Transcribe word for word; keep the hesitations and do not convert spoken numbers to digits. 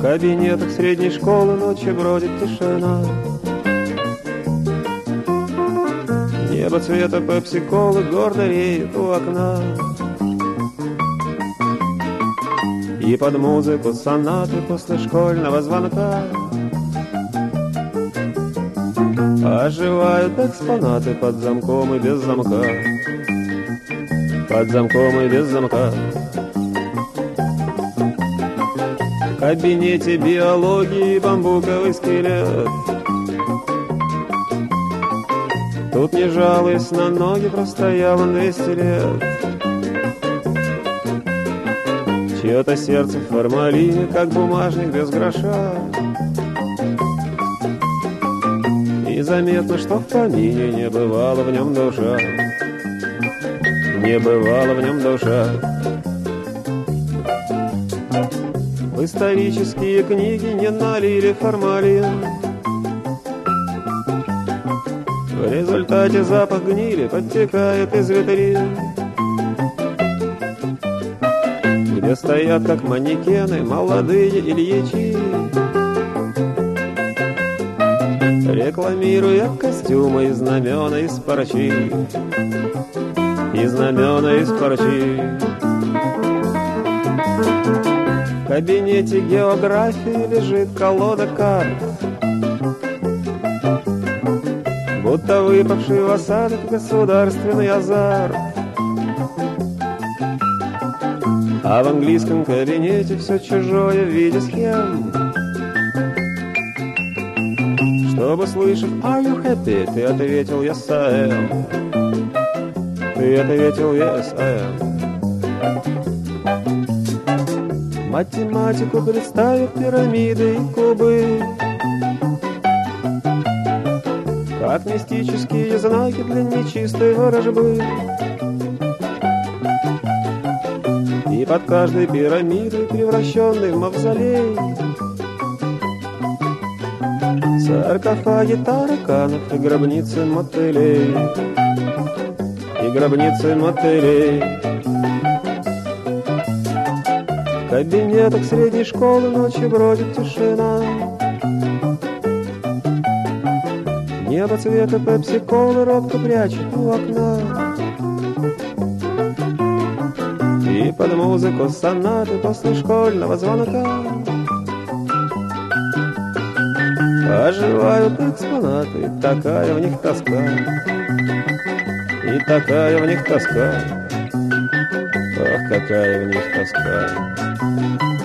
кабинетах средней школы ночью бродит тишина. Небо цвета пепси-колы гордо реет у окна. И под музыку сонаты после школьного звонка оживают экспонаты под замком и без замка. Под замком и без замка. В кабинете биологии бамбуковый скелет. Тут не жалуясь на ноги, простоял он двести лет. Чье-то сердце в формалине, как бумажник без гроша. И заметно, что в помине не бывало в нем душа. Не бывало в нем душа. В исторические книги не налили формалин. В результате запах гнили подтекает из витрин, где стоят как манекены молодые Ильичи, рекламируя костюмы и знамена из парчи. И знамена из парчи. В кабинете географии лежит колода карт, будто выпавший в осадок государственный азарт. А в английском кабинете все чужое в виде схем. Чтобы слышать «Are you happy?» ты ответил «Yes, I am». Ты ответил «Yes, I am». Математику представив пирамиды и кубы, как мистические знаки для нечистой ворожбы. И под каждой пирамидой, превращенной в мавзолей, саркофаги тараканов и гробницы мотылей. И гробницы мотылей. В кабинетах средней школы ночью бродит тишина. Небо цвета пепси-колы робко прячет у окна. И под музыку сонаты после школьного звонка оживают экспонаты, и такая в них тоска. И такая в них тоска. Ах, какая в них тоска.